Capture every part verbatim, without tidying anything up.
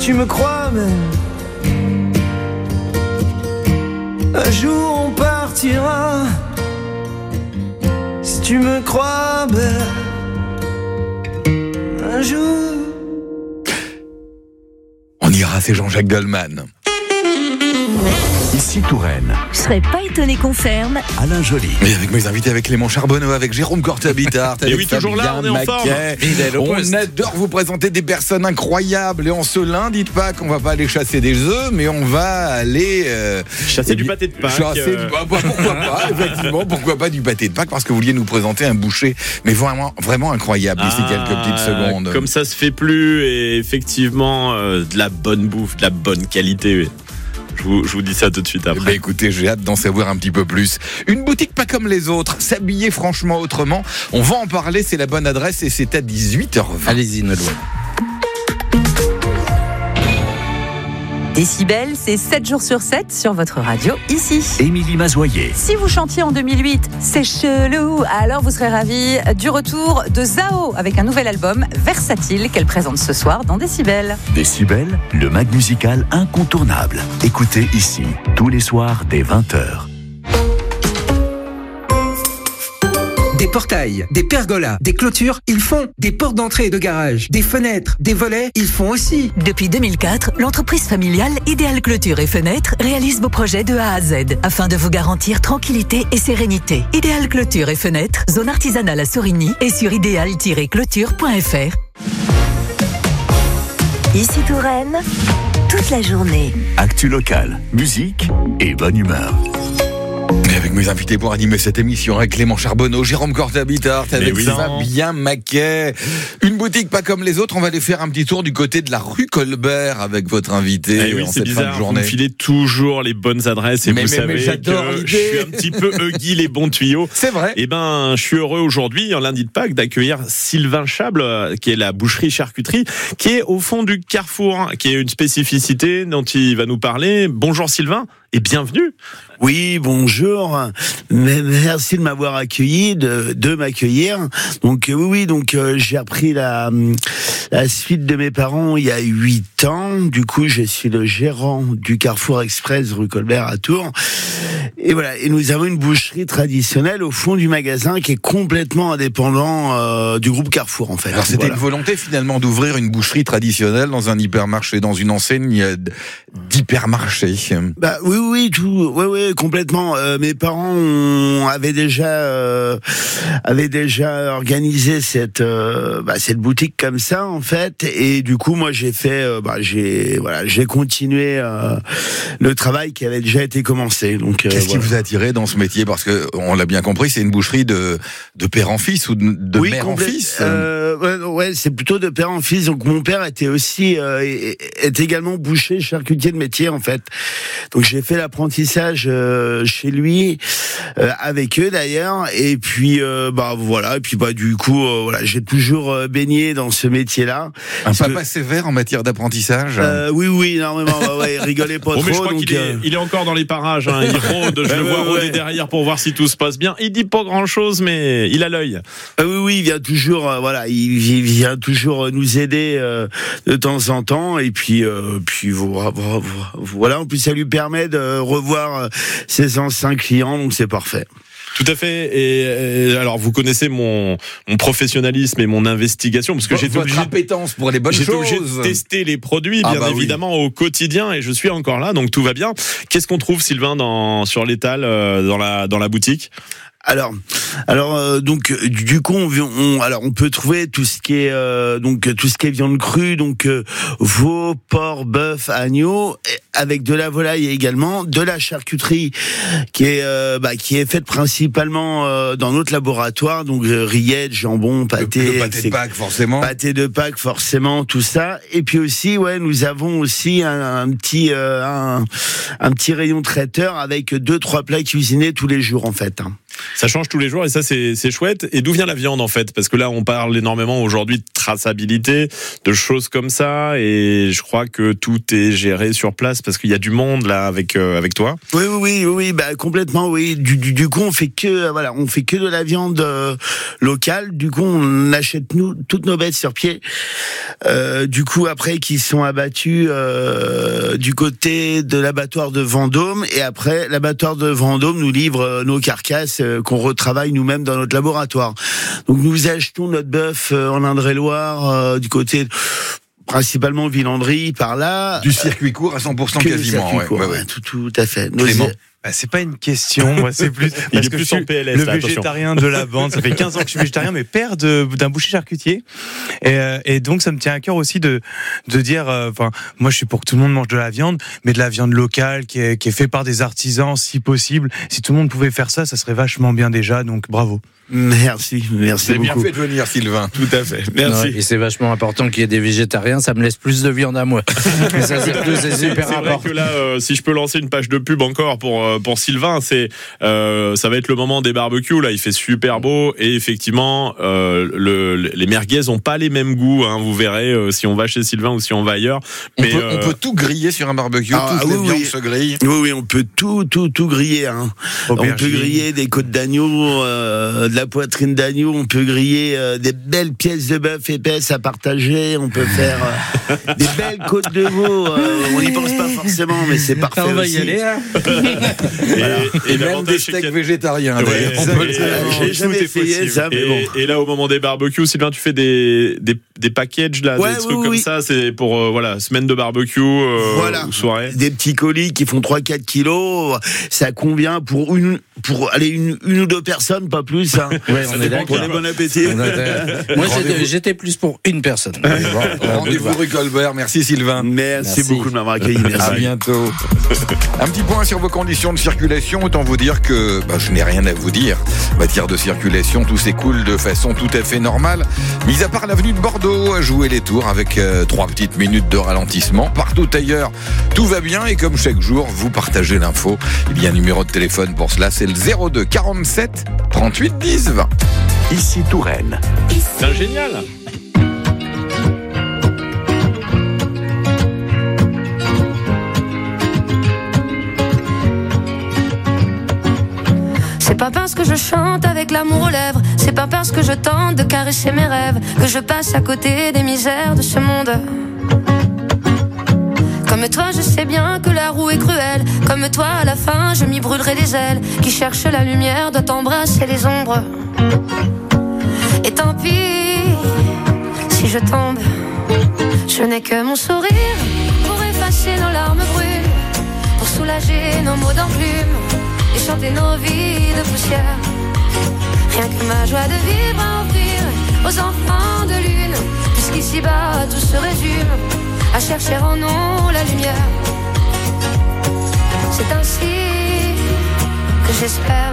tu me crois même, un jour on partira. Si tu me crois belle, un jour. On ira, c'est Jean-Jacques Goldman. Ici Touraine. Je serais pas étonné qu'on ferme. Alain Joly. Et avec mes invités, avec Clément Charbonneau, avec Jérôme Cortabitard, avec et oui, toujours là, on est en forme. On adore vous présenter des personnes incroyables. Et en ce lundi de Pâques, on va pas aller chasser des œufs, mais on va aller euh, chasser du pâté de Pâques. Chasser euh... du... bah, pourquoi pas, effectivement, pourquoi pas du pâté de Pâques, parce que vous vouliez nous présenter un boucher, mais vraiment, vraiment incroyable d'ici ah, quelques petites secondes. Comme ça se fait plus, et effectivement, euh, de la bonne bouffe, de la bonne qualité. Oui. Je vous, je vous dis ça tout de suite après. Bah écoutez, j'ai hâte d'en savoir un petit peu plus. Une boutique pas comme les autres, s'habiller franchement autrement. On va en parler, c'est la bonne adresse et c'est à dix-huit heures vingt. Allez-y, Nolwenn. Décibel, c'est sept jours sur sept sur votre radio, ici. Émilie Mazoyer. Si vous chantiez en deux mille huit, c'est chelou, alors vous serez ravis du retour de Zao avec un nouvel album versatile qu'elle présente ce soir dans Décibel. Décibel, le mag musical incontournable. Écoutez ici, tous les soirs dès vingt heures. Des portails, des pergolas, des clôtures, ils font. Des portes d'entrée et de garage, des fenêtres, des volets, ils font aussi. Depuis deux mille quatre, l'entreprise familiale Idéal Clôture et Fenêtres réalise vos projets de A à Z afin de vous garantir tranquillité et sérénité. Idéal Clôture et Fenêtres, zone artisanale à Sorigny et sur idéal tiret clôture point f r. Ici Touraine, toute la journée. Actu locale, musique et bonne humeur. Et avec mes invités pour animer cette émission, avec Clément Charbonneau, Jérôme Cortabitard, avec oui, Fabien Maquet. Une boutique pas comme les autres, on va aller faire un petit tour du côté de la rue Colbert avec votre invité. Eh oui, en c'est cette bizarre, fin de journée. vous me filez toujours les bonnes adresses et mais, vous mais, savez mais j'adore que l'idée. Je suis un petit peu Huggy les bons tuyaux. C'est vrai. Et ben, je suis heureux aujourd'hui, en lundi de Pâques, d'accueillir Sylvain Chable, qui est la boucherie-charcuterie, qui est au fond du Carrefour, qui est une spécificité dont il va nous parler. Bonjour Sylvain et bienvenue. Oui, bonjour. Merci de m'avoir accueilli, de, de m'accueillir. Donc euh, oui, oui, donc euh, j'ai repris la la suite de mes parents il y a huit ans. Du coup, je suis le gérant du Carrefour Express rue Colbert à Tours. Et voilà, et nous avons une boucherie traditionnelle au fond du magasin qui est complètement indépendant euh, du groupe Carrefour en fait. Alors c'était voilà. une volonté finalement d'ouvrir une boucherie traditionnelle dans un hypermarché, dans une enseigne d'hypermarché. Bah oui, oui, tout, ouais, ouais, complètement. Euh, mes parents ont, avaient déjà, euh, avaient déjà organisé cette, euh, bah, cette boutique comme ça en fait, et du coup moi j'ai fait, euh, bah, j'ai, voilà, j'ai continué euh, le travail qui avait déjà été commencé. Donc euh, qu'est-ce voilà. qui vous a attiré dans ce métier? Parce que on l'a bien compris, c'est une boucherie de de père en fils ou de, de oui, mère complète, en fils. Euh, ouais, ouais, c'est plutôt de père en fils. Donc mon père était aussi euh, est également boucher charcutier de métier en fait. Donc j'ai fait l'apprentissage euh, chez lui euh, avec eux d'ailleurs. Et puis euh, bah voilà. Et puis bah du coup euh, voilà, j'ai toujours euh, baigné dans ce métier-là. Un Parce papa que, sévère en matière d'apprentissage. Euh, oui, oui, énormément. Ouais, ouais, rigolez pas bon, trop. Mais je crois donc, qu'il euh... est, il est encore dans les parages. Hein. Il rôde. Je le vois rôder ouais. derrière pour voir si tout se passe bien. Il dit pas grand-chose, mais il a l'œil. Euh, oui, oui, il vient toujours. Euh, voilà, il, il vient toujours nous aider euh, de temps en temps. Et puis, euh, puis voilà. En plus, ça lui permet de revoir ses anciens clients, donc c'est parfait. Tout à fait. Et, et alors, vous connaissez mon, mon professionnalisme et mon investigation, parce que Votre j'ai été obligé, appétence pour les bonnes j'étais choses. obligé de tester les produits, bien ah bah évidemment, oui. au quotidien, et je suis encore là, donc tout va bien. Qu'est-ce qu'on trouve, Sylvain, dans, sur l'étal, euh, dans la, dans la boutique? Alors, alors euh, donc du coup, on, on, alors on peut trouver tout ce qui est euh, donc tout ce qui est viande crue, donc euh, veau, porc, bœuf, agneau, avec de la volaille également, de la charcuterie qui est euh, bah, qui est faite principalement euh, dans notre laboratoire, donc euh, rillettes, jambon, pâté, le, le pâté de Pâques forcément, pâté de Pâques forcément, tout ça. Et puis aussi, ouais, nous avons aussi un, un petit euh, un, un petit rayon traiteur avec deux trois plats cuisinés tous les jours en fait. Hein. Ça change tous les jours et ça c'est, c'est chouette. Et d'où vient la viande en fait? Parce que là on parle énormément aujourd'hui de traçabilité, de choses comme ça. Et je crois que tout est géré sur place parce qu'il y a du monde là avec euh, avec toi. Oui, oui, oui, oui, bah complètement, oui. Du, du, du coup, on fait que, voilà, on fait que de la viande euh, locale. Du coup, on achète nous toutes nos bêtes sur pied. Euh, du coup, après, qui sont abattus euh, du côté de l'abattoir de Vendôme, et après, l'abattoir de Vendôme nous livre euh, nos carcasses euh, qu'on retravaille nous-mêmes dans notre laboratoire. Donc, nous achetons notre bœuf euh, en Indre-et-Loire euh, du côté principalement Villandry, par là. Du circuit court à cent pour cent que quasiment. Ouais, court, ouais, ouais. Tout, tout à fait. Nos Clément. Bah, c'est pas une question, moi c'est plus Il parce est que plus je suis en P L S, le là, attention. végétarien de la bande. Ça fait quinze ans que je suis végétarien, mais père de, d'un boucher charcutier. Et, euh, et donc ça me tient à cœur aussi de de dire, enfin, euh, moi je suis pour que tout le monde mange de la viande, mais de la viande locale qui est qui est faite par des artisans, si possible. Si tout le monde pouvait faire ça, ça serait vachement bien déjà. Donc bravo. Merci, merci C'est beaucoup. bien fait de venir, Sylvain. Tout à fait. Merci. Ouais, et c'est vachement important qu'il y ait des végétariens, ça me laisse plus de viande à moi. Mais ça, c'est, plus, c'est super C'est vrai important. que là, euh, si je peux lancer une page de pub encore pour euh, pour Sylvain, c'est euh, ça va être le moment des barbecues. Là, il fait super beau et effectivement, euh, le, les merguez ont pas les mêmes goûts. Hein, vous verrez euh, si on va chez Sylvain ou si on va ailleurs. On, Mais peut, euh, on peut tout griller sur un barbecue, Ah, toutes oui, les viandes oui. se grillent. Oui, oui, on peut tout, tout, tout griller. Hein. Aubergine. On peut griller des côtes d'agneau, euh, de la poitrine d'agneau. On peut griller euh, des belles pièces de bœuf épaisses à partager. On peut faire euh, des belles côtes de veau. Euh, on n'y pense pas forcément, mais c'est parfait On va aussi. y aller, hein. et, et Et même l'avantage, des c'est steaks qu'il y a- végétariens. Ouais, d'ailleurs. On ça, peut le et- dire. Euh, Tout J'ai jamais est essayé possible. ça, mais et, bon. et là, au moment des barbecues, Sylvain, tu fais des des, des packages là, Ouais, des trucs oui, comme oui. ça. C'est pour euh, voilà, semaine de barbecue euh, Voilà. ou soirée. Des petits colis qui font trois quatre kilos, ça convient pour une, pour aller une, une ou deux personnes, pas plus. Hein. Ouais, on est dépend d'accord. Prenez bon appétit. On a- Moi, j'étais, j'étais plus pour une personne. Rendez-vous rue Colbert. Merci Sylvain. Merci, Merci. beaucoup de m'avoir accueilli. À Merci. bientôt. Un petit point sur vos conditions de circulation. Autant vous dire que bah, je n'ai rien à vous dire. En matière de circulation, tout s'écoule de façon tout à fait normale. Mis à part l'avenue de Bordeaux, à jouer les tours avec euh, trois petites minutes de ralentissement. Partout ailleurs, tout va bien. Et comme chaque jour, vous partagez l'info. Il y a un numéro de téléphone pour cela. C'est le zéro deux quarante-sept trente-huit dix vingt. Ici Touraine. C'est génial. C'est pas parce que je chante avec l'amour aux lèvres, c'est pas parce que je tente de caresser mes rêves que je passe à côté des misères de ce monde. Comme toi, je sais bien que la roue est cruelle. Comme toi, à la fin, je m'y brûlerai les ailes. Qui cherche la lumière doit embrasser les ombres. Et tant pis si je tombe, je n'ai que mon sourire pour effacer nos larmes brunes, pour soulager nos mots d'enclume et chanter nos vies de poussière. Rien que ma joie de vivre à offrir aux enfants de lune, puisqu'ici-bas tout se résume à chercher en nous la lumière. C'est ainsi que j'espère.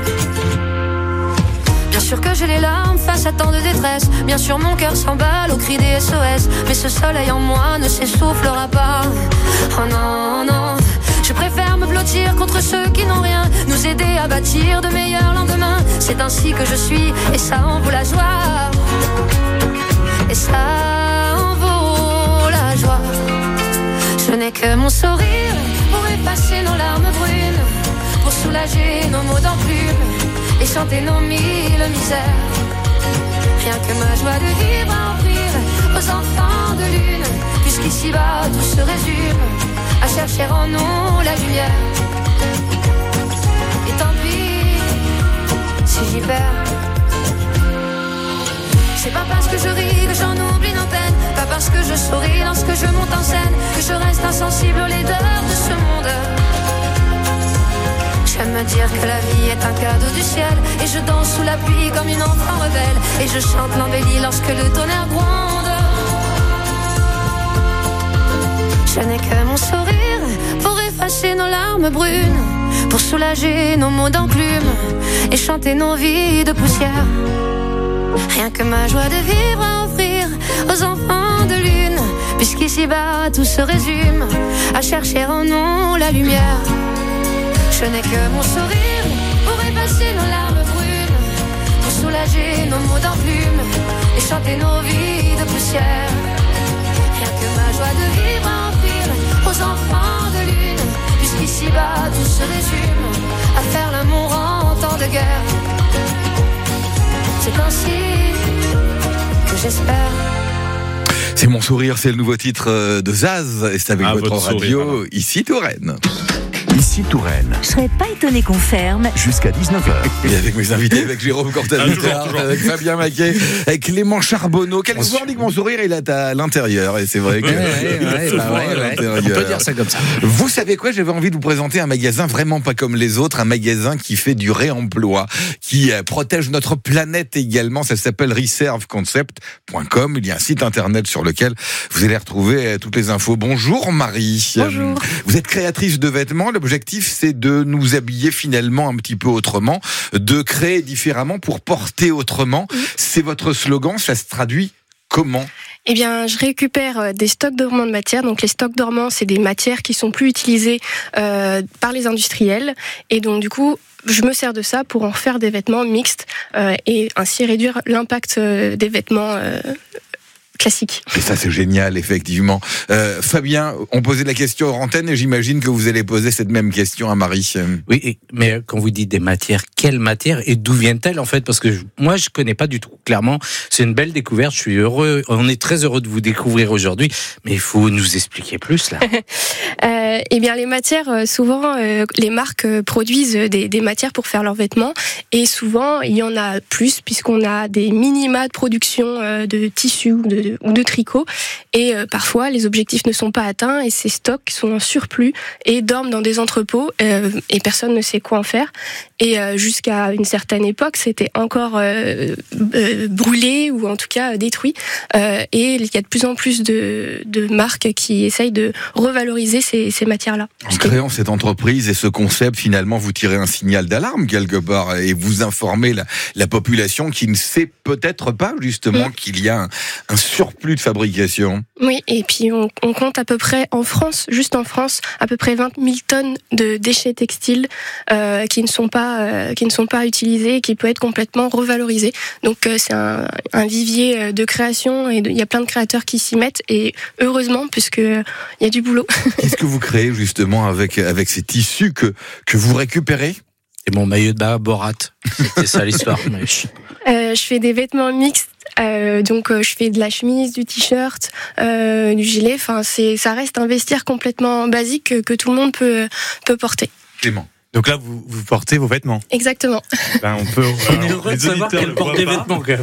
Bien sûr que j'ai les larmes face à tant de détresse. Bien sûr mon cœur s'emballe au cri des S O S. Mais ce soleil en moi ne s'essoufflera pas. Oh non, non. Je préfère me blottir contre ceux qui n'ont rien, nous aider à bâtir de meilleurs lendemains. C'est ainsi que je suis, et ça en vaut la joie. Et ça en vaut la joie. Je n'ai que mon sourire pour effacer nos larmes brunes, pour soulager nos mots d'enclume et chanter nos mille misères. Rien que ma joie de vivre à offrir aux enfants de lune, puisqu'ici-bas tout se résume à chercher en nous la lumière. Et tant pis si j'y perds. C'est pas parce que je ris que j'en oublie nos peines, pas parce que je souris lorsque je monte en scène que je reste insensible aux laideurs de ce monde. J'aime me dire que la vie est un cadeau du ciel, et je danse sous la pluie comme une enfant rebelle, et je chante l'embellie lorsque le tonnerre gronde. Je n'ai que mon sourire pour effacer nos larmes brunes, pour soulager nos mots d'enclume et chanter nos vies de poussière. Rien que ma joie de vivre à offrir aux enfants de lune, puisqu'ici-bas tout se résume à chercher en nous la lumière. Je n'ai que mon sourire pour effacer nos larmes brunes, pour soulager nos mots d'enclume et chanter nos vies de résume à faire l'amour en temps de guerre. C'est ainsi que j'espère. C'est mon sourire, c'est le nouveau titre de Zaz, et c'est avec ah, votre, votre radio, sourire, ici Touraine. Ici Touraine. Je serais pas étonné qu'on ferme. Jusqu'à dix-neuf heures. Et avec mes invités, avec Jérôme Cortana, avec Fabien Maquet, avec Clément Charbonneau. Quelquefois on dit que mon sourire il est à l'intérieur, et c'est vrai que. Ouais, ouais, ouais, bah ouais, ouais. On peut dire ça comme ça. Vous savez quoi, j'avais envie de vous présenter un magasin vraiment pas comme les autres, un magasin qui fait du réemploi, qui protège notre planète également. Ça s'appelle reserve concept point com. Il y a un site internet sur lequel vous allez retrouver toutes les infos. Bonjour Marie. Bonjour. Vous êtes créatrice de vêtements. L'objectif, c'est de nous habiller finalement un petit peu autrement, de créer différemment pour porter autrement. Mmh. C'est votre slogan, ça se traduit comment ? Eh bien, je récupère des stocks dormants de matière. Donc, les stocks dormants, c'est des matières qui sont plus utilisées euh, par les industriels. Et donc, du coup, je me sers de ça pour en faire des vêtements mixtes euh, et ainsi réduire l'impact euh, des vêtements euh, classique. Et ça, c'est génial, effectivement. Euh, Fabien, on posait la question hors antenne et j'imagine que vous allez poser cette même question à Marie. Oui, mais quand vous dites des matières, quelles matières et d'où viennent-elles en fait ? Parce que je, moi, je connais pas du tout. Clairement, c'est une belle découverte. Je suis heureux. On est très heureux de vous découvrir aujourd'hui, mais il faut nous expliquer plus là. euh, eh bien, les matières, souvent, euh, les marques produisent des, des matières pour faire leurs vêtements et souvent, il y en a plus puisqu'on a des minima de production euh, de tissus ou de ou de tricot et euh, parfois les objectifs ne sont pas atteints et ces stocks sont en surplus et dorment dans des entrepôts euh, et personne ne sait quoi en faire et euh, jusqu'à une certaine époque c'était encore euh, euh, brûlé ou en tout cas détruit euh, et il y a de plus en plus de, de marques qui essayent de revaloriser ces, ces matières-là. En créant cette entreprise et ce concept, finalement vous tirez un signal d'alarme quelque part et vous informez la, la population qui ne sait peut-être pas justement mmh. qu'il y a un, un surplus de fabrication. Oui, et puis on, on compte à peu près en France, juste en France, à peu près vingt mille tonnes de déchets textiles euh, qui ne sont pas euh, qui ne sont pas utilisés et qui peuvent être complètement revalorisés. Donc euh, c'est un, un vivier de création et il y a plein de créateurs qui s'y mettent et heureusement puisque il y a du boulot. Qu'est-ce que vous créez justement avec avec ces tissus que que vous récupérez ? Et mon maillot de bain Borat, c'était ça l'histoire. Mais... Euh, je fais des vêtements mixtes. Euh, donc euh, je fais de la chemise, du t-shirt, euh, du gilet. Enfin, c'est ça reste un vestiaire complètement basique que, que tout le monde peut peut porter. Clément. Donc là, vous, vous portez vos vêtements. Exactement. Ben, on peut. On est heureux de savoir qu'elle porte des vêtements quand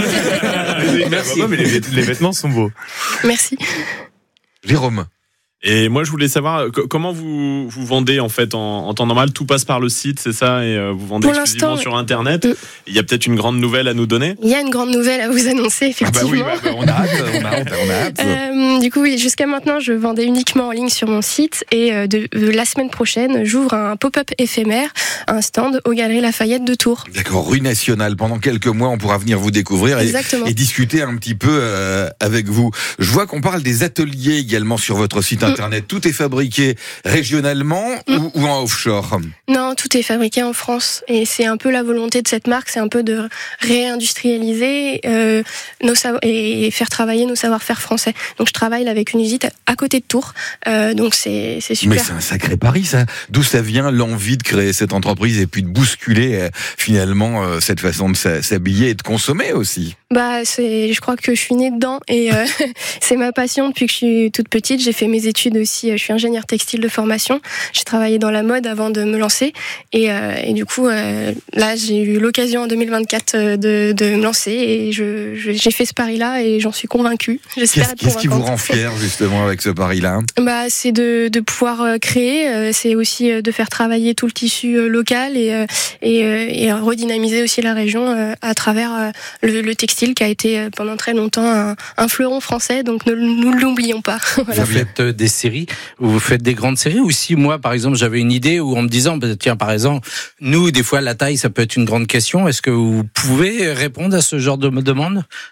même. Merci. Mais les, les vêtements sont beaux. Merci. Jérôme. Et moi, je voulais savoir comment vous vous vendez en fait en, en temps normal. Tout passe par le site, c'est ça, et euh, vous vendez Pour exclusivement sur Internet. Euh, Il y a peut-être une grande nouvelle à nous donner. Il y a une grande nouvelle à vous annoncer, effectivement. Ah bah oui, bah, on a hâte, on a hâte, on a hâte. Euh, du coup, oui, jusqu'à maintenant, je vendais uniquement en ligne sur mon site, et euh, de, de la semaine prochaine, j'ouvre un pop-up éphémère, un stand aux Galeries Lafayette de Tours. D'accord, rue Nationale. Pendant quelques mois, on pourra venir vous découvrir et, et discuter un petit peu euh, avec vous. Je vois qu'on parle des ateliers également sur votre site internet. Mm. Tout est fabriqué régionalement mm. ou, ou en offshore ? Non, tout est fabriqué en France. Et c'est un peu la volonté de cette marque, c'est un peu de réindustrialiser euh, nos sav- et faire travailler nos savoir-faire français. Donc je travaille là avec une usine à côté de Tours. Euh, donc c'est, c'est super. Mais c'est un sacré pari, ça. D'où ça vient l'envie de créer cette entreprise et puis de bousculer euh, finalement euh, cette façon de s'habiller et de consommer aussi ? Bah, c'est, je crois que je suis née dedans et euh, c'est ma passion depuis que je suis toute petite. J'ai fait mes études aussi. Je suis ingénieure textile de formation. J'ai travaillé dans la mode avant de me lancer et, euh, et du coup, euh, là, j'ai eu l'occasion en deux mille vingt-quatre de, de me lancer et je, je, j'ai fait ce pari-là et j'en suis convaincue. J'espère qu'est-ce, être qu'est-ce qui vous rend fier justement avec ce pari-là ? Bah, c'est de, de pouvoir créer. C'est aussi de faire travailler tout le tissu local et, et, et redynamiser aussi la région à travers le, le textile qui a été pendant très longtemps un, un fleuron français, donc ne nous l'oublions pas. Voilà. Vous faites des séries, vous faites des grandes séries, ou si moi, par exemple, j'avais une idée où en me disant, bah, tiens, par exemple, nous, des fois, la taille, ça peut être une grande question. Est-ce que vous pouvez répondre à ce genre de demande ?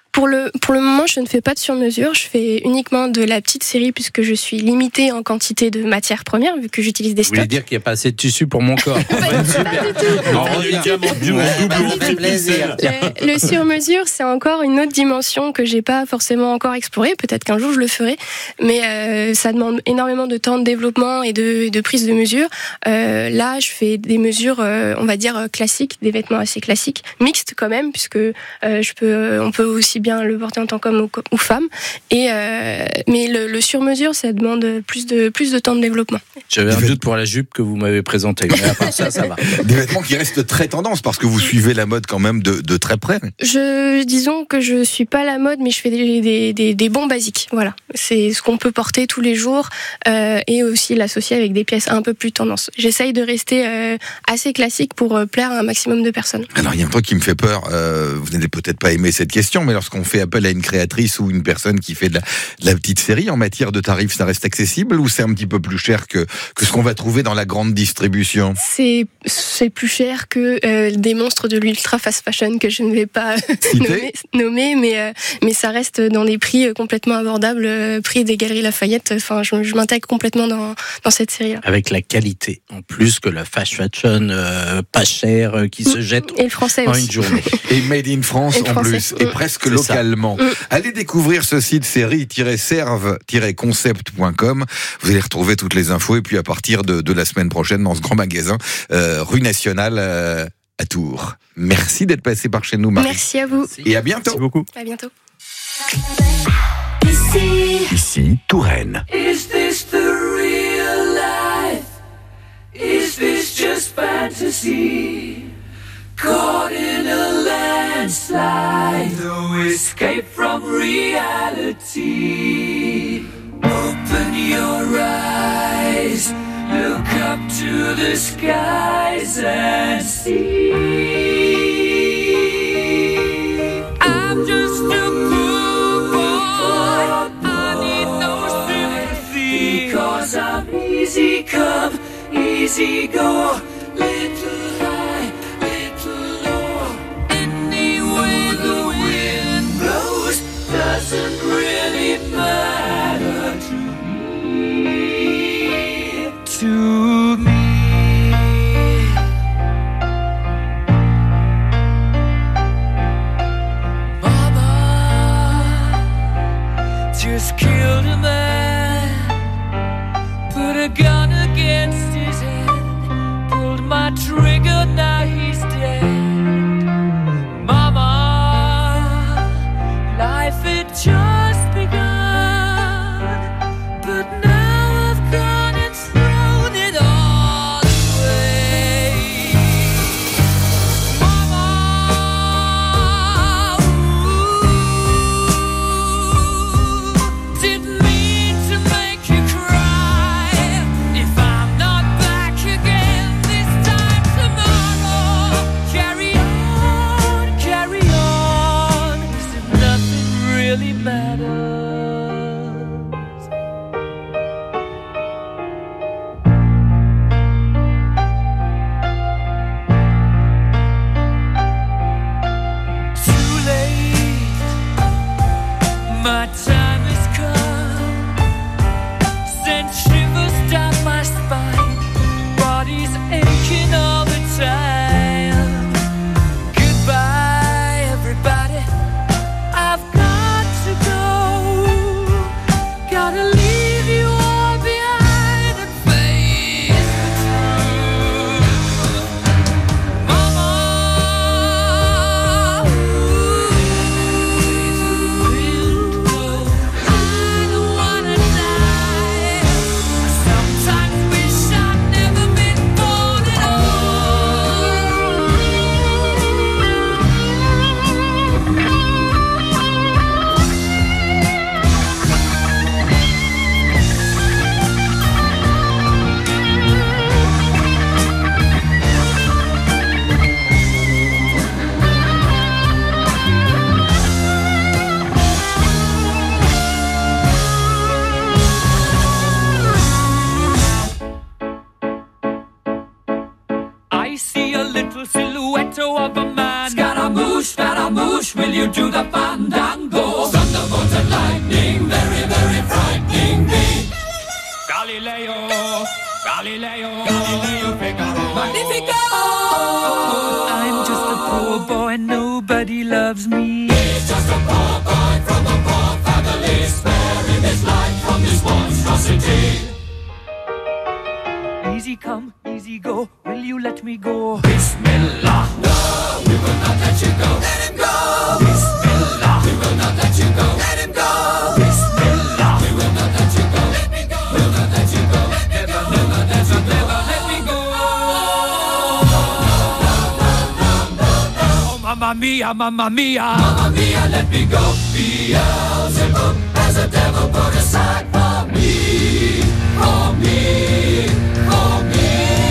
Pour le, pour le moment, je ne fais pas de sur-mesure. Je fais uniquement de la petite série puisque je suis limitée en quantité de matières premières vu que j'utilise des Vous voulez stocks. dire qu'il n'y a pas assez de tissu pour mon corps? Non, évidemment, du double ou triple plaisir. Le, le sur-mesure, c'est encore une autre dimension que j'ai pas forcément encore explorée. Peut-être qu'un jour je le ferai, mais euh, ça demande énormément de temps de développement et de, de prise de mesure. Euh, là, je fais des mesures, euh, on va dire classiques, des vêtements assez classiques, mixtes quand même, puisque euh, je peux, on peut aussi bien le porter en tant qu'homme ou, ou femme. Et euh, mais le, le sur-mesure, ça demande plus de plus de temps de développement. J'avais un doute pour la jupe que vous m'avez présentée, mais à part ça, ça va. Des vêtements qui restent très tendance parce que vous suivez la mode quand même de, de très près. Je disons que je suis pas la mode, mais je fais des, des, des, des bons basiques. Voilà, c'est ce qu'on peut porter tous les jours euh, et aussi l'associer avec des pièces un peu plus tendance. J'essaye de rester euh, assez classique pour euh, plaire à un maximum de personnes. Alors il y a un truc qui me fait peur. Euh, vous n'allez peut-être pas aimer cette question, mais lorsqu'on fait appel à une créatrice ou une personne qui fait de la, de la petite série, en matière de tarifs, ça reste accessible ou c'est un petit peu plus cher que que ce qu'on va trouver dans la grande distribution? C'est c'est plus cher que euh, des monstres de l'ultra fast fashion que je ne vais pas nommer, nommer, mais euh, mais ça reste dans des prix complètement abordables, euh, prix des Galeries Lafayette. Enfin, je, je m'intègre complètement dans dans cette série-là. Avec la qualité, en plus que la fast fashion euh, pas chère euh, qui se jette et le français en aussi. une journée. Et made in France Et en français. plus, et Mmh. presque C'est localement. ça. Mmh. Allez découvrir ce site série-serve-concept point com. Vous allez retrouver toutes les infos et puis à partir de, de la semaine prochaine dans ce grand magasin euh, rue Nationale euh, à Tours. Merci d'être passé par chez nous, Marie. Merci à vous. Et à bientôt. Merci beaucoup. À bientôt. Ici, Touraine. Is this the real life? Is this just fantasy? Caught in a landslide, no escape from reality. Open your eyes, look up to the skies and see. I'm just a poor boy, I need no sympathy, because I'm easy come, easy go, little high, little low. Any way the wind blows doesn't really matter to me, to me. Mama just killed a man, put a gun against his head, pulled my trigger, now he's dead. Mama, life had just begun, but now I've gone and thrown it all away. Mama, ooh, didn't mean to make you cry. If I'm not back again this time tomorrow, carry on, carry on, as if nothing really matters. Too late, my time has come. Sent shivers down my spine, body's aching all the time. Goodbye, everybody, I've got to go. Gotta leave you all behind and face the truth. Mama, ooh, I don't wanna die. I sometimes wish I'd never been born at I see a little silhouette of a man. Scaramouche, Scaramouche, will you do the fandango? Galileo, Galileo Figaro, Magnifico. I'm just a poor boy, nobody loves me. He's just a poor boy from a poor family, sparing his life from this monstrosity. Easy come, easy go, will you let me go? Bismillah, no, we will not let you go. Let him go. Bismillah, we will not let you go. Let him go. Bismillah, we will not let you go. Let me go. We'll not let you go. Never, never, never, never let me go. Oh, mamma mia, mamma mia, mamma mia, let me go. Beelzebub has a devil put aside for me, for me, for me.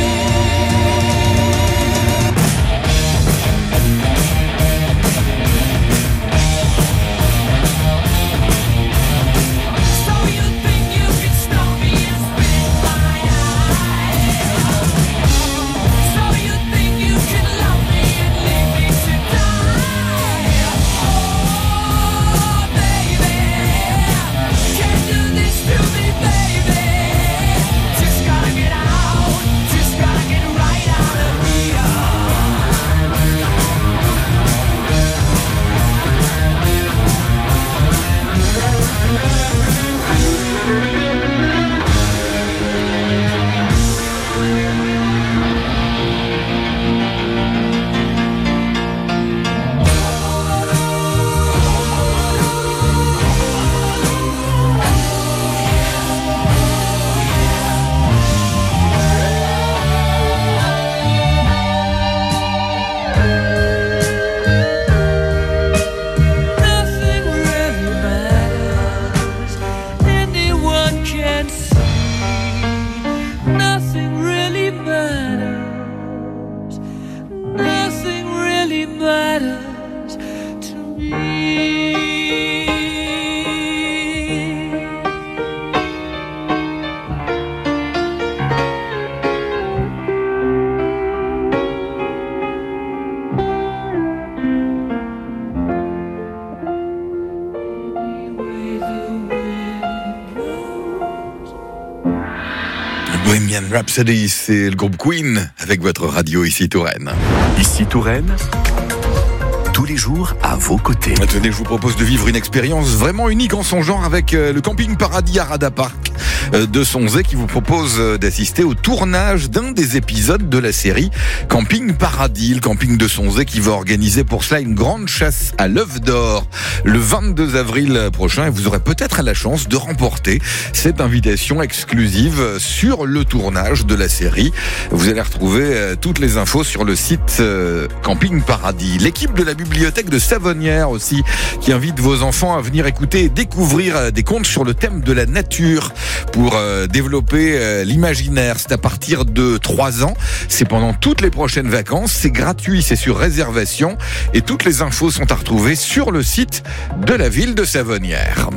Bohemian Rhapsody, c'est le groupe Queen avec votre radio ici Touraine. Ici Touraine, tous les jours à vos côtés. Tenez, je vous propose de vivre une expérience vraiment unique en son genre avec le Camping Paradis à Rada Park de Sonzé qui vous propose d'assister au tournage d'un des épisodes de la série Camping Paradis. Le camping de Sonzé qui va organiser pour cela une grande chasse à l'œuf d'or le vingt-deux avril prochain et vous aurez peut-être la chance de remporter cette invitation exclusive sur le tournage de la série. Vous allez retrouver toutes les infos sur le site Camping Paradis. L'équipe de la bibliothèque de Savonnières aussi qui invite vos enfants à venir écouter et découvrir des contes sur le thème de la nature pour euh, développer euh, l'imaginaire. C'est à partir de trois ans. C'est pendant toutes les prochaines vacances. C'est gratuit, c'est sur réservation. Et toutes les infos sont à retrouver sur le site de la ville de Savonnières.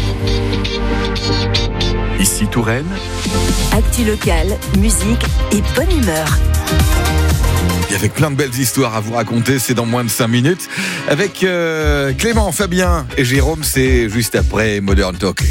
Ici Touraine, Actu local, musique et bonne humeur. Et avec plein de belles histoires à vous raconter, c'est dans moins de cinq minutes. Avec euh, Clément, Fabien et Jérôme, c'est juste après Modern Talking.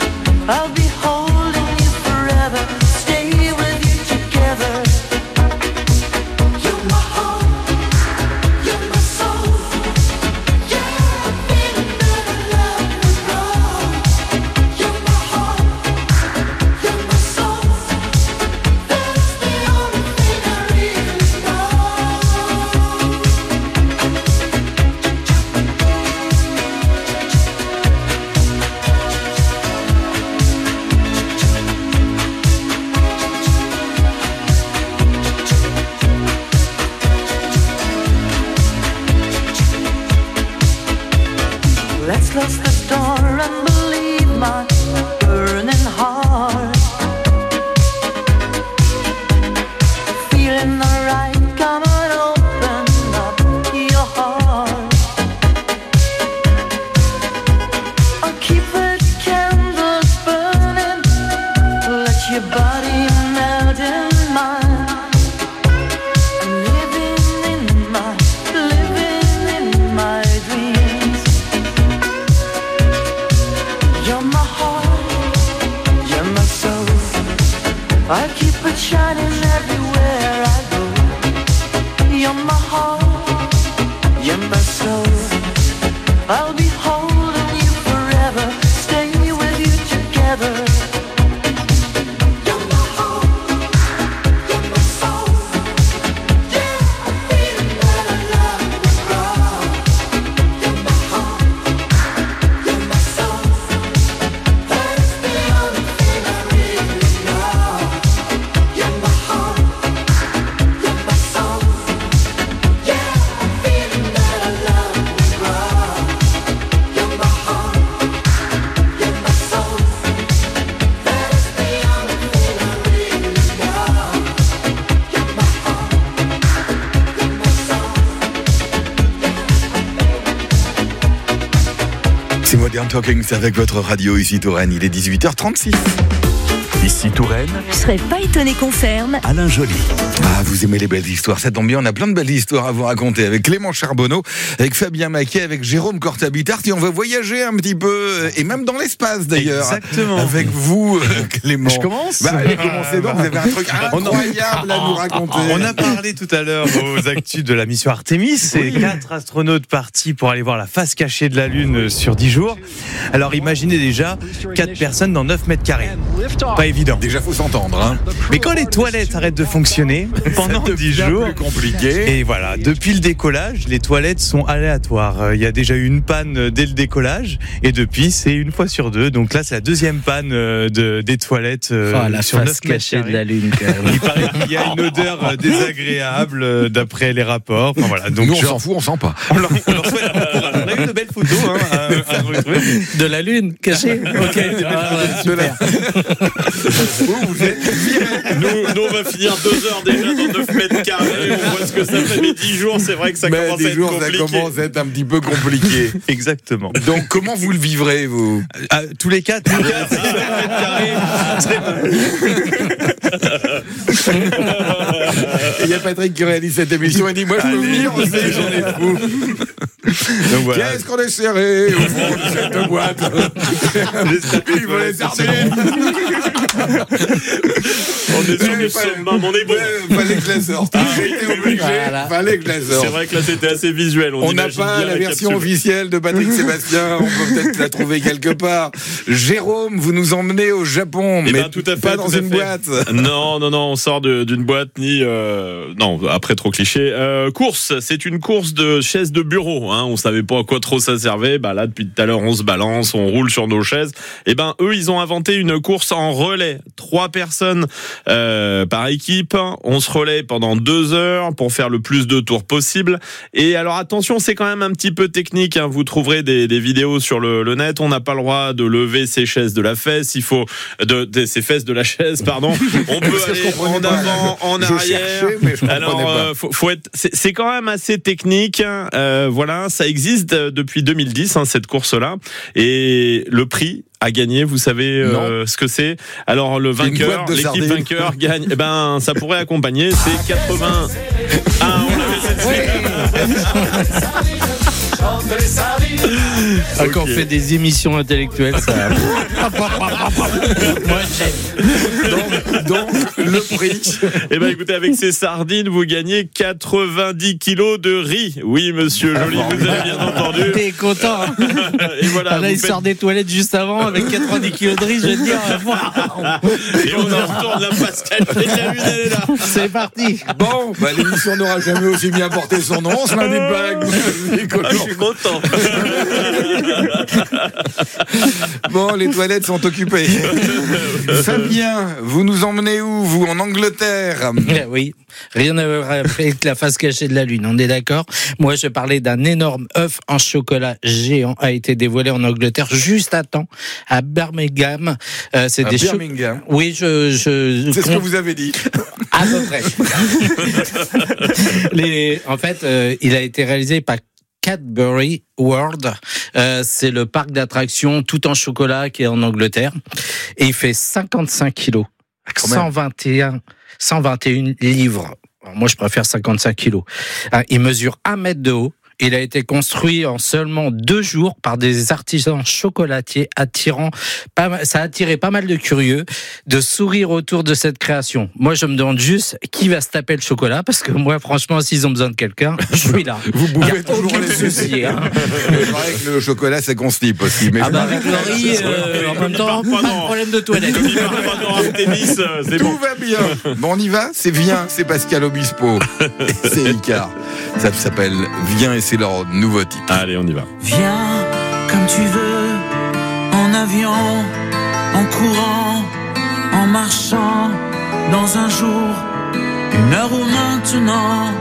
I'll be holding you forever, stay with you together. I keep it shining everywhere I go. You're my heart, you're my soul. I'll be holding you forever, stay with you together. You're my heart, you're my soul. Yeah, I'm feeling that our love will grow. You're my heart, you're my soul. That is the only thing I really know. You're my heart, you're my soul. Yeah, I'm feeling that our love will grow. You're my heart, you're my soul. That is the only thing I really know. You're my heart, you're my soul. C'est Modern Talking, c'est avec votre radio ici Touraine, il est dix-huit heures trente-six. Ici Touraine, Je serais pas étonné qu'on ferme. Alain Joly. Ah, vous aimez les belles histoires, ça tombe bien, on a plein de belles histoires à vous raconter avec Clément Charbonneau, avec Fabien Maquet, avec Jérôme Cortabitart, et on va voyager un petit peu, et même dans l'espace d'ailleurs. Exactement. Avec vous, euh, Clément. Je commence Bah, allez, commencez donc, vous avez un truc incroyable à nous raconter. On a parlé tout à l'heure aux actus de la mission Artemis. C'est quatre astronautes partis pour aller voir la face cachée de la Lune sur dix jours. Alors imaginez déjà quatre personnes dans neuf mètres carrés. Pas évident. Déjà, faut s'entendre, hein. Mais quand les toilettes arrêtent de fonctionner pendant Ça dix devient jours, plus compliqué. et voilà, depuis le décollage, les toilettes sont aléatoires. Euh, Il y a déjà eu une panne dès le décollage, et depuis, c'est une fois sur deux. Donc là, c'est la deuxième panne euh, de, des toilettes euh, Oh, la sur face neuf mètres cachée de carrés. la Lune, quand même. Il paraît qu'il y a une odeur euh, désagréable euh, d'après les rapports. Enfin, voilà. Donc Nous, on genre, s'en fout, on sent pas. on leur, on leur souhaite bon courage. On a eu de belles photos hein, à, à retrouver. De la Lune, cachée. Ok. Ah, ouais, super. Vous, vous êtes Nous, nous, on va finir deux heures déjà dans neuf mètres carrés. On voit ce que ça fait. Mais dix jours, c'est vrai que ça Mais commence à des être jours, ça compliqué. commence à être un petit peu compliqué. Exactement. Donc, comment vous le vivrez, vous? Ah, tous les quatre, tous les quatre, c'est neuf mètres carrés. Il y a Patrick qui réalise cette émission et dit moi je peux venir aussi, j'en ai fou. Donc voilà. Qu'est-ce qu'on est serré au fond de cette boîte. Il veut les sardines. On est sur du summum, on est bon. Fallait que je la sorte. J'étais obligé. Voilà. Fallait que je la sorte. C'est vrai que là, c'était assez visuel. On n'a imagine pas bien la version capsule. officielle de Patrick Sébastien. On peut peut-être la trouver quelque part. Jérôme, vous nous emmenez au Japon, Eh mais ben, tout à fait, pas tout dans à une fait. boîte. Non, non, non, on sort de- d'une boîte ni euh, non. Après trop cliché. Euh, course, c'est une course de chaises de bureau. Hein. On savait pas à quoi trop ça servait. Bah là, depuis tout à l'heure, on se balance, on roule sur nos chaises. Et ben, eux, ils ont inventé une course en relais. Trois personnes euh, par équipe. On se relaie pendant deux heures pour faire le plus de tours possible. Et alors attention, c'est quand même un petit peu technique. Hein. Vous trouverez des, des vidéos sur le, le net. On n'a pas le droit de lever ses chaises de la fesse. Il faut de, de ses fesses de la chaise, pardon. On peut Ça, je aller comprenais en pas. avant, en Je arrière. cherchais, mais je comprenais Alors, pas. euh, faut, faut être. C'est, c'est quand même assez technique. Euh, voilà, ça existe depuis deux mille dix, hein, cette course-là. Et le prix à gagner, vous savez euh, ce que c'est. Alors le Une vainqueur, boîte de l'équipe sardines. vainqueur gagne. Eh ben, ça pourrait accompagner. C'est quatre-vingts. Ah, on avait cette Ah, quand on fait des émissions intellectuelles, ça. Moi, j'aime. Donc, donc, le prix. Eh ben, écoutez, avec ces sardines, vous gagnez quatre-vingt-dix kilos de riz. Oui, monsieur Joly, vous avez bien entendu. T'es content. Hein. Et voilà. Ah, là, vous il faites- sort des toilettes juste avant avec quatre-vingt-dix kilos de riz. Je vais te dire, waouh. Et on en retourne la Pascal. Et la lune, elle est là. C'est parti. Bon, bah, l'émission n'aura jamais aussi bien porté son nom, ce lundi de Pâques. Je suis content. Bon, les toilettes sont occupées. Fabien, vous nous emmenez où, vous? En Angleterre? Oui, rien à voir avec la face cachée de la Lune, on est d'accord. Moi, je parlais d'un énorme œuf en chocolat géant a été dévoilé en Angleterre juste à temps, à Birmingham. Euh, c'est À des cho- Birmingham. Oui, je. je C'est ce que vous avez dit. À peu près. Les, en fait, euh, il a été réalisé par Cadbury World. Euh, c'est le parc d'attractions tout en chocolat qui est en Angleterre. Et il fait cinquante-cinq kilos. quand même. cent vingt et un, cent vingt et un livres. Alors moi, je préfère cinquante-cinq kilos. Hein, il mesure un mètre de haut. Il a été construit en seulement deux jours par des artisans chocolatiers, attirant pas mal, ça a attiré pas mal de curieux de sourire autour de cette création. Moi, je me demande juste qui va se taper le chocolat, parce que moi, franchement, s'ils ont besoin de quelqu'un, je suis là. Vous Il y a bouffez toujours aucun les souci, hein. C'est vrai que le chocolat, ça constipe aussi. Mais Ah bah avec le riz, euh, en même temps, pas de problème de toilette. Comme il parle pas de rap tennis, euh, c'est Tout bon. va bien. Bon, on y va. C'est Viens, c'est Pascal Obispo. C'est Icar. Ça s'appelle Viens et c'est leur nouveau titre. Allez, on y va. Viens comme tu veux, en avion, en courant, en marchant, dans un jour, une heure ou maintenant.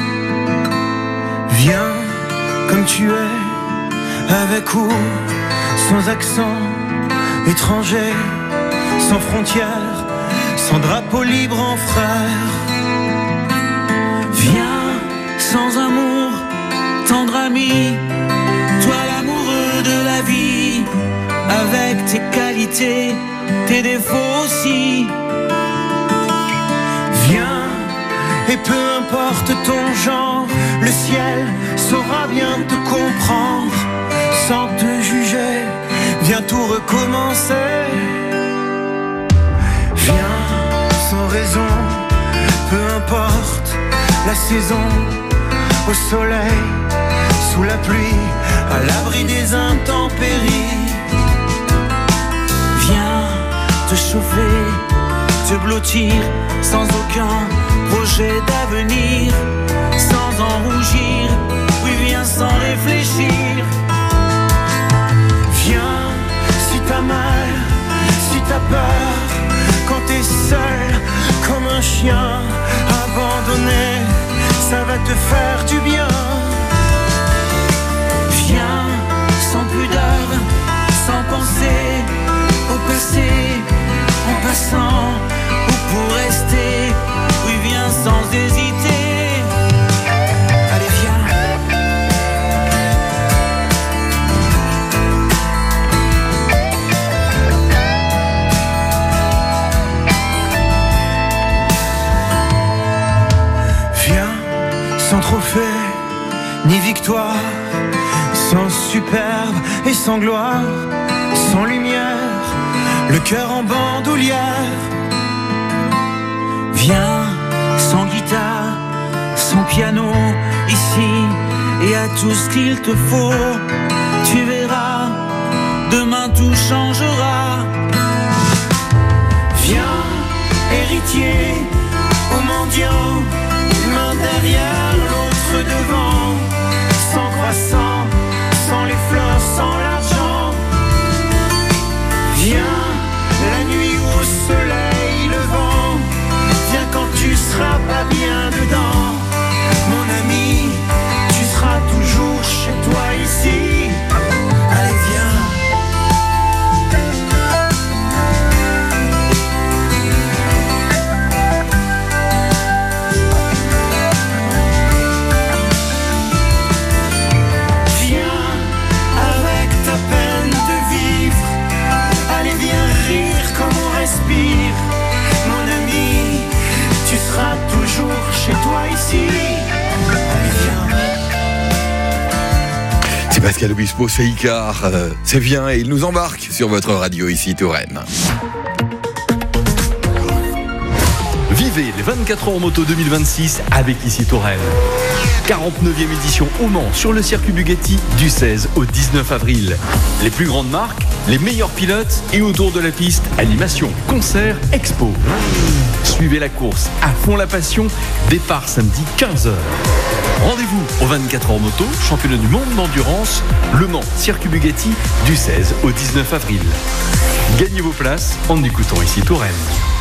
Viens comme tu es, avec ou sans accent, étranger, sans frontières, sans drapeau libre en frère. Viens sans amour, tendre ami, toi l'amoureux de la vie, avec tes qualités, tes défauts aussi. Viens, et peu importe ton genre, le ciel saura bien te comprendre, sans te juger, viens tout recommencer. Viens sans raison, peu importe la saison, au soleil, sous la pluie, à l'abri des intempéries. Viens te chauffer, te blottir, sans aucun projet d'avenir, sans en rougir, oui viens sans réfléchir. Viens si t'as mal, si t'as peur, quand t'es seul comme un chien abandonné, ça va te faire du bien. Viens sans pudeur, sans penser au passé, en passant ou pour rester, oui viens sans hésiter. Allez viens. Viens sans trophée ni victoire, sans superbe et sans gloire, sans lumière, le cœur en bandoulière. Viens sans guitare, sans piano, ici, et à tout ce qu'il te faut. Tu verras, demain tout changera. Viens, héritier, au mendiant, une main derrière, l'autre devant, sans croissant, sans les fleurs, sans l'argent. Viens, la nuit au soleil levant, viens quand tu seras pas bien dedans. Mon ami, tu seras toujours chez toi ici. Allez viens. Mon ami, tu seras toujours chez toi ici. Allez, viens. C'est Pascal Obispo, c'est Icar. Euh, c'est Viens et il nous embarque sur votre radio ici, Touraine. Vivez les vingt-quatre heures moto deux mille vingt-six avec ici Touraine. quarante-neuvième édition au Mans sur le circuit Bugatti du seize au dix-neuf avril. Les plus grandes marques, les meilleurs pilotes et autour de la piste, animation, concerts, expo. Suivez la course à fond la passion, départ samedi quinze heures. Rendez-vous au vingt-quatre heures moto, championnat du monde d'endurance, Le Mans, circuit Bugatti du seize au dix-neuf avril. Gagnez vos places en écoutant ici Touraine.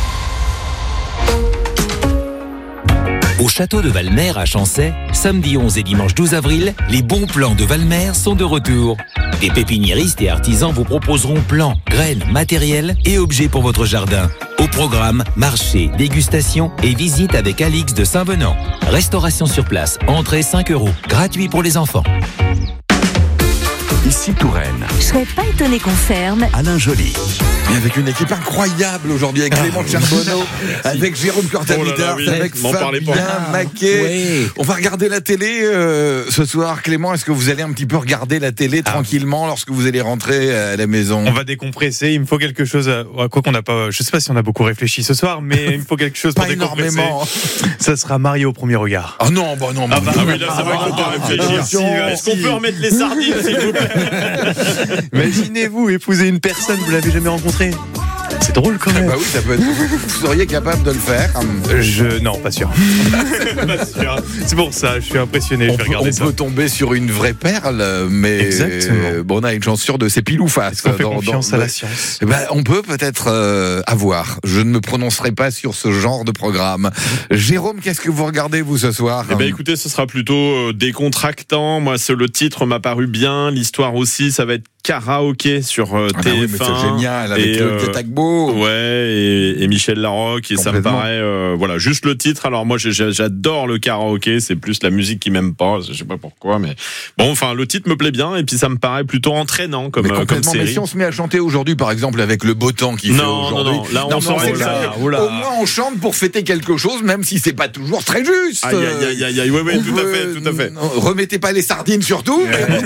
Au château de Valmer à Chancey, samedi onze et dimanche douze avril, les bons plans de Valmer sont de retour. Des pépiniéristes et artisans vous proposeront plants, graines, matériel et objets pour votre jardin. Au programme, marché, dégustation et visite avec Alix de Saint-Venant. Restauration sur place, entrée cinq euros, gratuit pour les enfants. ici Touraine. Je serais pas étonné qu'on ferme. Alain Joly. Et avec une équipe incroyable aujourd'hui, avec Clément Charbonneau, avec Jérôme Cortavitars, Oh là là, oui, avec m'en parlez pas. Fabien Maquet. Oui. On va regarder la télé euh, ce soir. Clément, est-ce que vous allez un petit peu regarder la télé Ah. tranquillement lorsque vous allez rentrer à la maison? On va décompresser. Il me faut quelque chose. À... Quoi qu'on n'a pas. Je sais pas si on a beaucoup réfléchi ce soir, mais il me faut quelque chose pour Pas décompresser. énormément. Ça sera marié au premier regard. Ah non, bah non, Ah bah non. oui, là, c'est vrai qu'il faut pas réfléchir. si, ouais, Est-ce qu'on si. peut remettre les sardines, s'il vous plaît? Imaginez-vous épouser une personne, vous l'avez jamais rencontrée. C'est drôle quand même. Bah oui, ça peut être. Vous seriez capable de le faire. Je non, pas sûr. Pas sûr. C'est pour ça, je suis impressionné. On, Je vais peut, regarder on ça. peut tomber sur une vraie perle, mais Exactement. euh, bon, on a une chance sûre de c'est pile ou face. Est-ce qu'on fait Dans- confiance dans- à la science? Eh ben, on peut peut-être euh, avoir. Je ne me prononcerai pas sur ce genre de programme. Jérôme, qu'est-ce que vous regardez vous ce soir? Eh ben écoutez, ce sera plutôt euh, décontractant. Moi, c'est le titre m'a paru bien, l'histoire aussi. Ça va être karaoké sur euh, Ah bah oui, T F un. mais c'est génial avec Et, le euh, Tagbo. Ouais, et, et Michel Larocque, et ça me Complètement. paraît, euh, voilà, juste le titre. Alors moi, j'ai- j'ai- j'adore le karaoké, c'est plus la musique qui m'aime pas, je sais pas pourquoi, mais bon, enfin, le titre me plaît bien, et puis ça me paraît plutôt entraînant comme, Mais euh, comme complètement. Mais série. si on se met à chanter aujourd'hui, par exemple, avec le beau temps qu'il fait Non, non, aujourd'hui, non, là, on mais s'aurait sait dit ça. jamais. Oula. Au moins on chante pour fêter quelque chose, même si c'est pas toujours très juste. Aïe, aïe, aïe, aïe, aïe, ouais, ouais, On tout à peut- fait, tout à fait. non, remettez pas les sardines surtout. mais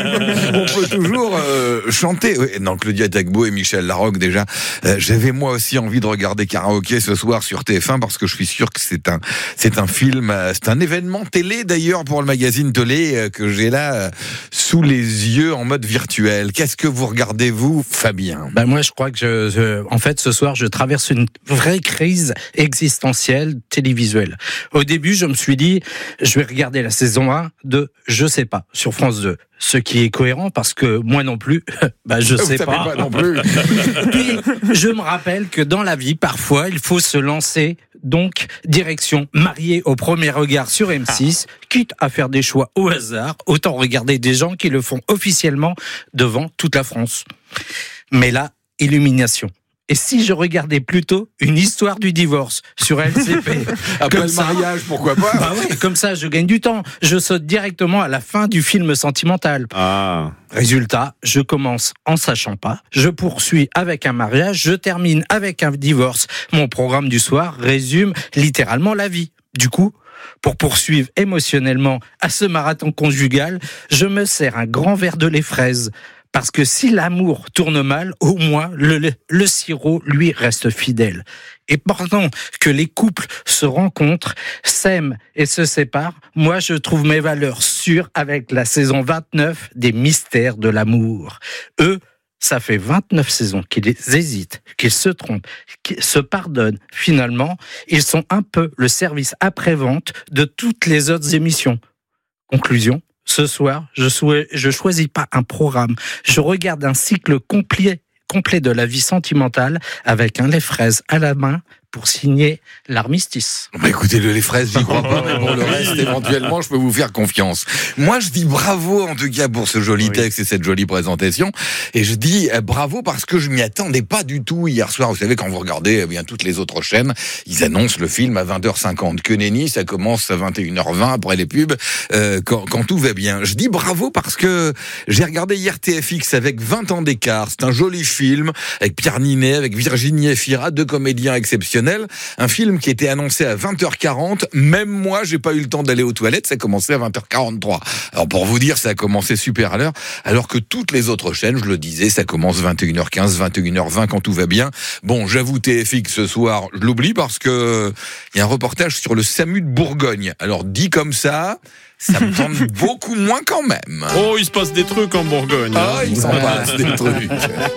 on peut toujours euh, chanter. Oui, non, Claudia Tagbo et Michel Larocque déjà. Euh, J'avais moi aussi envie de regarder karaoké ce soir sur T F un parce que je suis sûr que c'est un, c'est un film, euh, c'est un événement télé d'ailleurs pour le magazine télé euh, que j'ai là euh, sous les yeux en mode virtuel. Qu'est-ce que vous regardez vous, Fabien? Ben moi, je crois que je, je- en fait, ce soir, je traverse une vraie crise existentielle télévisuelle. Au début, je me suis dit, je vais regarder la saison un de Je sais pas sur France deux. Ce qui est cohérent parce que moi non plus, bah je Vous sais savez pas. pas non plus. Puis, je me rappelle que dans la vie, parfois, il faut se lancer. Donc, direction marié au premier regard sur M six, quitte à faire des choix au hasard, autant regarder des gens qui le font officiellement devant toute la France. Mais là, illumination. Et si je regardais plutôt une histoire du divorce sur L C P? Après Comme le ça- mariage, pourquoi pas? Bah ouais, comme ça, je gagne du temps. Je saute directement à la fin du film sentimental. Ah. Résultat, je commence en sachant pas, je poursuis avec un mariage, je termine avec un divorce. Mon programme du soir résume littéralement la vie. Du coup, pour poursuivre émotionnellement à ce marathon conjugal, je me sers un grand verre de lait fraise. Parce que si l'amour tourne mal, au moins le, le, le sirop, lui, reste fidèle. Et pendant que les couples se rencontrent, s'aiment et se séparent, moi je trouve mes valeurs sûres avec la saison vingt-neuf des Mystères de l'amour. Eux, ça fait vingt-neuf saisons qu'ils hésitent, qu'ils se trompent, qu'ils se pardonnent. Finalement, ils sont un peu le service après-vente de toutes les autres émissions. Conclusion. Ce soir, je souhait, je choisis pas un programme. Je regarde un cycle complet, complet de la vie sentimentale avec un lait fraise à la main pour signer l'armistice. Bah écoutez, le lait fraises, j'y crois pas, mais pour le reste, éventuellement, je peux vous faire confiance. Moi, je dis bravo, en tout cas, pour ce joli Oui. texte et cette jolie présentation. Et je dis euh, bravo parce que je m'y attendais pas du tout hier soir. Vous savez, quand vous regardez eh bien toutes les autres chaînes, ils annoncent le film à vingt heures cinquante. Que nenni, ça commence à vingt et une heures vingt après les pubs, euh, quand, quand tout va bien. Je dis bravo parce que j'ai regardé hier T F X avec vingt ans d'écart. C'est un joli film avec Pierre Ninet, avec Virginie Efira, deux comédiens exceptionnels. Un film qui était annoncé à vingt heures quarante. Même moi, j'ai pas eu le temps d'aller aux toilettes. Ça a commencé à vingt heures quarante-trois. Alors pour vous dire, ça a commencé super à l'heure. Alors que toutes les autres chaînes, je le disais, ça commence vingt et une heures quinze, vingt et une heures vingt quand tout va bien. Bon, j'avoue, T F X ce soir, je l'oublie parce que il y a un reportage sur le SAMU de Bourgogne. Alors dit comme ça, ça me tente beaucoup moins quand même. Oh, il se passe des trucs en Bourgogne. Ah, hein. il s'en passe des trucs.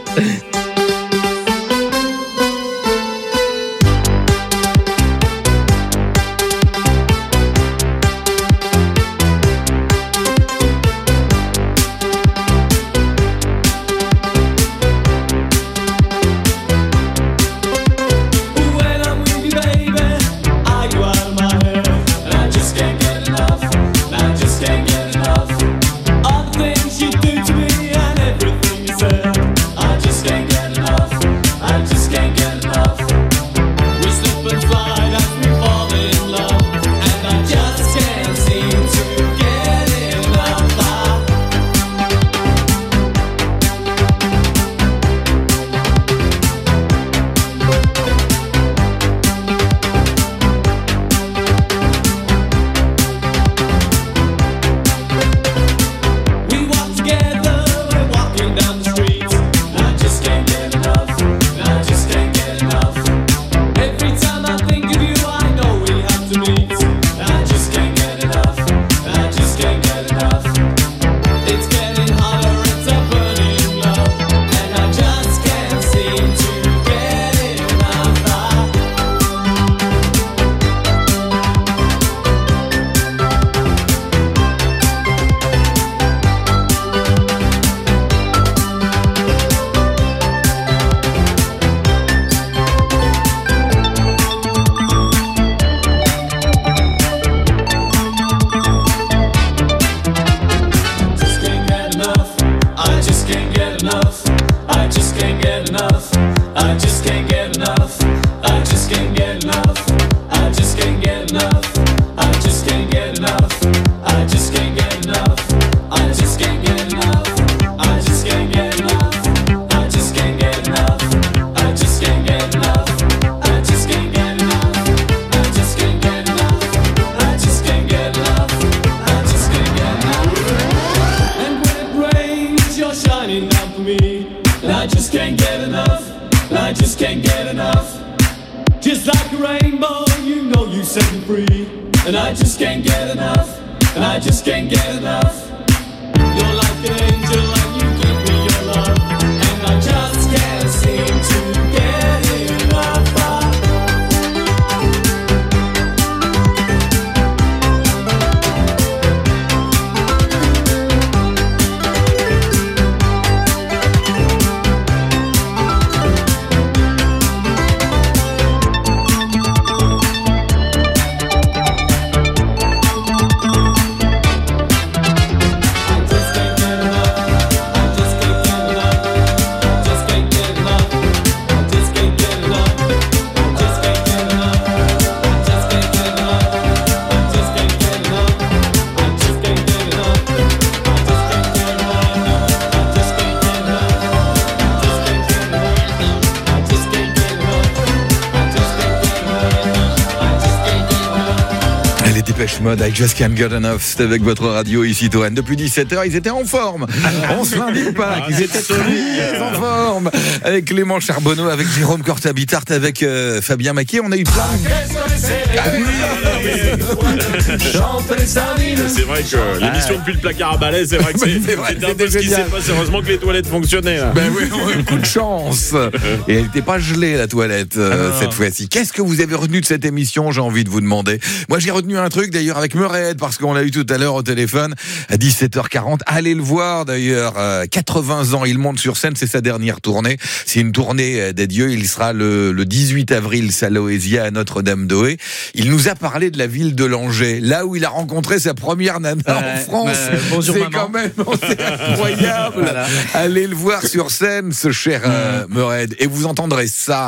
When I'm with you, baby, are you out of my head? And I just can't get enough. And I just can't get enough. All the things you do to me and everything you said, I just can't get enough. I just can't get enough. I just can't get enough. I just can't get enough. I just can't get enough. I just can't get enough. I just can't get enough. I just can't get enough. I just can't get enough. I just can't get enough. I just can't get enough. I just can't get enough. I just can't get enough. And when it rains, you're shining down for me. And I just can't get enough. And I just can't get enough. Just like a rainbow, you know you set me free. And I just can't get enough. And I just can't get enough. You're like an angel and you give me your love. And I just can't seem to get enough. Dépêche Mode avec Just Can't Get Enough, c'était avec votre radio ici Touraine. Depuis dix-sept heures, ils étaient en forme. On se l'indique pas, ils étaient très en forme. Avec Clément Charbonneau, avec Jérôme Cortabitart, avec euh, Fabien Maquet, on a eu plein. C'est vrai que l'émission depuis le placard à balai, c'est vrai que c'est, c'est vrai, c'était un peu ce qui s'est passé. Heureusement que les toilettes fonctionnaient. Là. Ben oui, on a eu coup de chance. Et elle n'était pas gelée, la toilette, euh, ah cette fois-ci. Qu'est-ce que vous avez retenu de cette émission, j'ai envie de vous demander. Moi, j'ai retenu un truc, d'ailleurs, avec Murray, parce qu'on l'a eu tout à l'heure au téléphone, à dix-sept heures quarante. Allez le voir, d'ailleurs. Euh, quatre-vingts ans, il monte sur scène, c'est sa dernière tournée. C'est une tournée des dieux. Il sera le, le dix-huit avril, Saloésia, à Notre-Dame-d'Oé. Il nous a parlé de la ville de Langeais, là où il a rencontré sa première nana euh, en France. Euh, bonjour, c'est maman. quand même c'est incroyable. Voilà. Allez le voir sur scène, ce cher euh, Murray, et vous entendrez ça.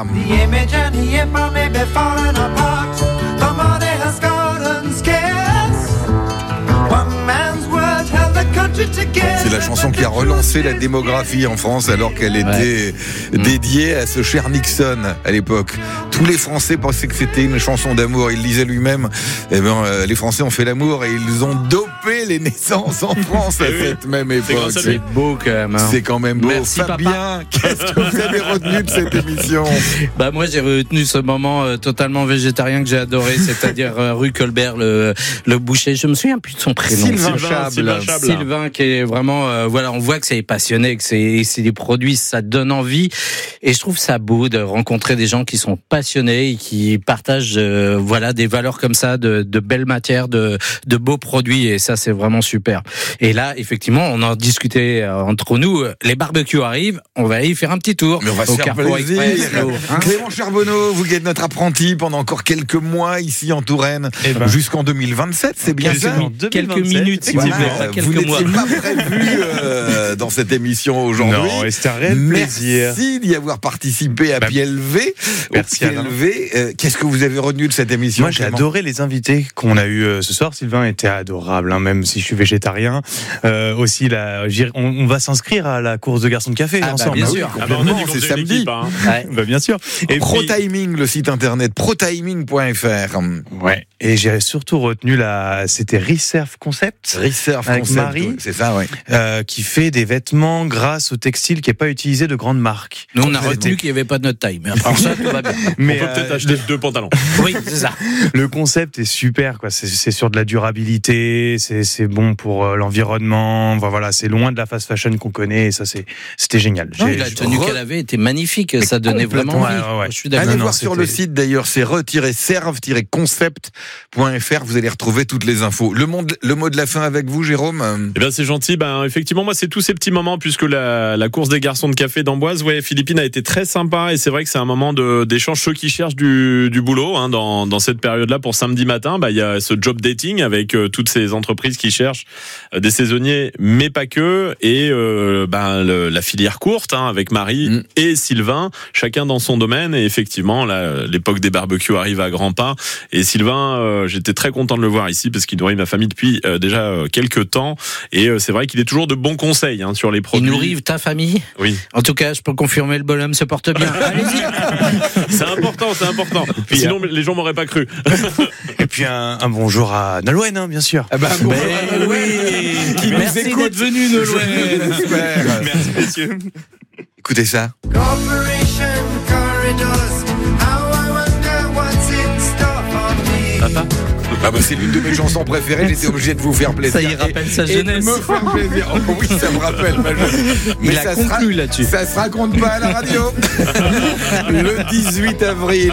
C'est la chanson qui a relancé la démographie en France alors qu'elle était ouais. dédiée à ce cher Nixon à l'époque. Tous les Français pensaient que c'était une chanson d'amour. Il disait lui-même, eh ben, euh, les Français ont fait l'amour et ils ont dopé les naissances en France à cette même époque. C'est, c'est beau quand même. Hein. C'est quand même beau. Merci, Fabien, papa. qu'est-ce que vous avez retenu de cette émission? Bah moi j'ai retenu ce moment euh, totalement végétarien que j'ai adoré, c'est-à-dire euh, rue Colbert, le, le boucher. Je me souviens plus de son prénom. Sylvain Chable. Sylvain, Chable. Sylvain qui est vraiment, euh, voilà, on voit que c'est passionné, que c'est, c'est des produits, ça donne envie. Et je trouve ça beau de rencontrer des gens qui sont passionnés et qui partagent, euh, voilà, des valeurs comme ça, de, de belles matières, de, de beaux produits. Et ça, c'est vraiment super. Et là, effectivement, on en discutait euh, entre nous. Les barbecues arrivent, on va y faire un petit tour. Mais on va se au faire Carrefour plaisir. Express, hein. Clément Charbonneau, vous êtes notre apprenti pendant encore quelques mois ici en Touraine, eh ben, jusqu'en deux mille vingt-sept, c'est bien ça? Quelques minutes, si voilà, vous voulez, pas quelques vous mois. n'étiez pas prévu euh, dans cette émission aujourd'hui. Non, et c'était un réel plaisir. Merci d'y avoir participé à bah, pied levé. Merci pied levé. Euh, qu'est-ce que vous avez retenu de cette émission? Moi, j'ai Clément adoré les invités qu'on a eu euh, ce soir. Sylvain était adorable, hein, même si je suis végétarien. Euh, aussi, là, on, on va s'inscrire à la course de garçons de café ah, ensemble. Bah, bien sûr. Ah bah, on a dit c'est samedi. Équipe, hein. Ouais. Bah, bien sûr. Et ProTiming, puis... le site internet protiming point f r. Ouais. Et j'ai surtout retenu la, c'était Reserve Concept. Reserve avec Concept, Marie, ouais, c'est ça, ouais. Euh, qui fait des vêtements grâce au textile qui n'est pas utilisé de grandes marques. Nous, on a retenu qu'il n'y avait pas de notre taille, mais après ça, tout va bien. Mais on peut peut-être euh, acheter le... deux pantalons. Oui, c'est ça. Le concept est super, quoi. C'est, c'est sur de la durabilité, c'est, c'est bon pour euh, l'environnement. Enfin, voilà, c'est loin de la fast fashion qu'on connaît. Et ça, c'est, c'était génial. Non, la tenue re... qu'elle avait était magnifique. Mais ça donnait vraiment envie. Ouais, ouais. Je suis d'accord. Allez non, voir non, sur c'était... le site d'ailleurs, c'est re tiret serve tiret concept point f r. Vous allez retrouver toutes les infos. Le, monde, le mot de la fin avec vous, Jérôme. Eh bien, c'est gentil. Ben, effectivement, moi, c'est tous ces petits moments, puisque la, la course des garçons de café d'Amboise, ouais, Philippine a été très sympa, et c'est vrai que c'est un moment de, d'échange. Ceux qui cherchent du, du boulot hein, dans, dans cette période-là pour samedi matin, bah, il y a ce job dating avec euh, toutes ces entreprises qui cherchent euh, des saisonniers, mais pas que, et euh, bah, le, la filière courte hein, avec Marie mmh. et Sylvain, chacun dans son domaine. Et effectivement, là, l'époque des barbecues arrive à grands pas. Et Sylvain, euh, j'étais très content de le voir ici parce qu'il nourrit ma famille depuis euh, déjà euh, quelques temps. Et euh, c'est vrai qu'il est toujours de bons conseils hein, sur les produits. Il nourrit ta famille ? Oui. En tout cas, je peux confirmer, le bonhomme se porte bien. Allez-y. C'est important, c'est important. Puis, sinon, les gens m'auraient pas cru. Et puis un, un bonjour à Nolwenn, hein, bien sûr. Ah bah, bonjour ben, à Nolwenn, oui. qui Merci nous écoute. d'être venu, Nolwenn. J'espère. Merci, messieurs. Écoutez ça. Corporation corridors, how I wonder what's in store for me. Papa. Ah bah c'est l'une de mes chansons préférées, j'étais obligé de vous faire plaisir. Ça y rappelle et, sa jeunesse. Et de me faire plaisir. Oh oui, ça me rappelle ma jeunesse. Il Mais a ça conclu se ra- là-dessus. Ça se raconte pas à la radio. Le dix-huit avril.